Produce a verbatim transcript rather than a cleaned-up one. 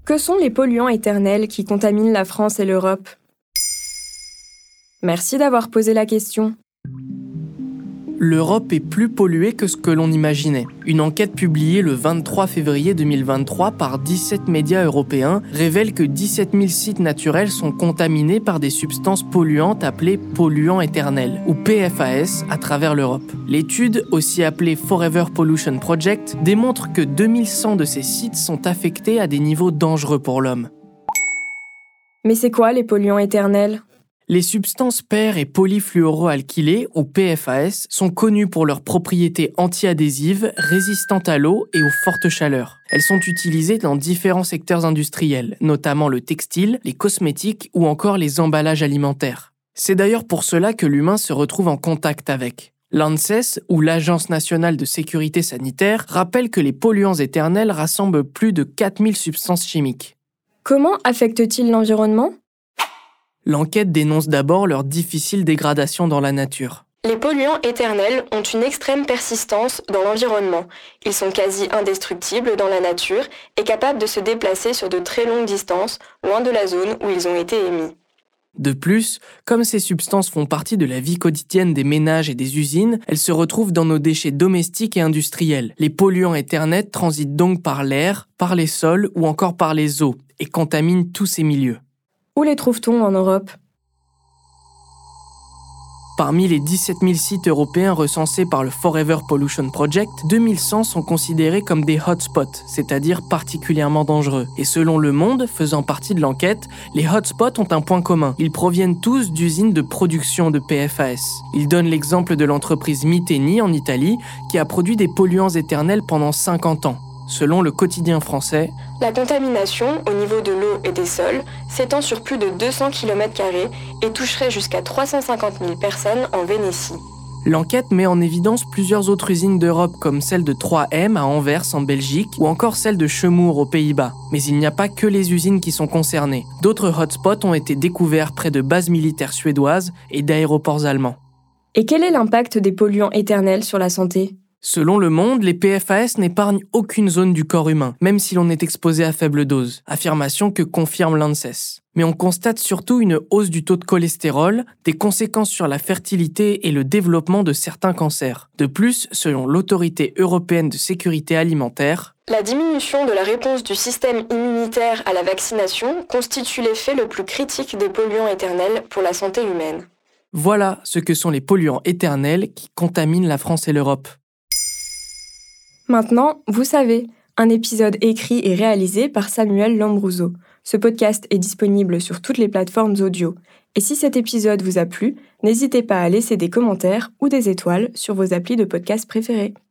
Que sont les polluants éternels qui contaminent la France et l'Europe ? Merci d'avoir posé la question. L'Europe est plus polluée que ce que l'on imaginait. Une enquête publiée le vingt-trois février deux mille vingt-trois par dix-sept médias européens révèle que dix-sept mille sites naturels sont contaminés par des substances polluantes appelées polluants éternels, ou P F A S, à travers l'Europe. L'étude, aussi appelée Forever Pollution Project, démontre que deux mille cent de ces sites sont affectés à des niveaux dangereux pour l'homme. Mais c'est quoi les polluants éternels ? Les substances per- et polyfluoroalkylées, ou P F A S, sont connues pour leurs propriétés anti-adhésives, résistantes à l'eau et aux fortes chaleurs. Elles sont utilisées dans différents secteurs industriels, notamment le textile, les cosmétiques ou encore les emballages alimentaires. C'est d'ailleurs pour cela que l'humain se retrouve en contact avec. L'ANSES, ou l'Agence nationale de sécurité sanitaire, rappelle que les polluants éternels rassemblent plus de quatre mille substances chimiques. Comment affectent-ils l'environnement ? L'enquête dénonce d'abord leur difficile dégradation dans la nature. Les polluants éternels ont une extrême persistance dans l'environnement. Ils sont quasi indestructibles dans la nature et capables de se déplacer sur de très longues distances, loin de la zone où ils ont été émis. De plus, comme ces substances font partie de la vie quotidienne des ménages et des usines, elles se retrouvent dans nos déchets domestiques et industriels. Les polluants éternels transitent donc par l'air, par les sols ou encore par les eaux et contaminent tous ces milieux. Où les trouve-t-on en Europe ? Parmi les dix-sept mille sites européens recensés par le Forever Pollution Project, deux mille cent sont considérés comme des hotspots, c'est-à-dire particulièrement dangereux. Et selon Le Monde, faisant partie de l'enquête, les hotspots ont un point commun. Ils proviennent tous d'usines de production de P F A S. Ils donnent l'exemple de l'entreprise Miteni en Italie, qui a produit des polluants éternels pendant cinquante ans. Selon le quotidien français, la contamination au niveau de l'eau et des sols s'étend sur plus de deux cents kilomètres carrés et toucherait jusqu'à trois cent cinquante mille personnes en Vénétie. L'enquête met en évidence plusieurs autres usines d'Europe comme celle de trois M à Anvers en Belgique ou encore celle de Chemours aux Pays-Bas. Mais il n'y a pas que les usines qui sont concernées. D'autres hotspots ont été découverts près de bases militaires suédoises et d'aéroports allemands. Et quel est l'impact des polluants éternels sur la santé ? Selon Le Monde, les P F A S n'épargnent aucune zone du corps humain, même si l'on est exposé à faible dose, affirmation que confirme l'ANSES. Mais on constate surtout une hausse du taux de cholestérol, des conséquences sur la fertilité et le développement de certains cancers. De plus, selon l'Autorité européenne de sécurité alimentaire, la diminution de la réponse du système immunitaire à la vaccination constitue l'effet le plus critique des polluants éternels pour la santé humaine. Voilà ce que sont les polluants éternels qui contaminent la France et l'Europe. Maintenant, vous savez, un épisode écrit et réalisé par Samuel Lambrouzo. Ce podcast est disponible sur toutes les plateformes audio. Et si cet épisode vous a plu, n'hésitez pas à laisser des commentaires ou des étoiles sur vos applis de podcast préférés.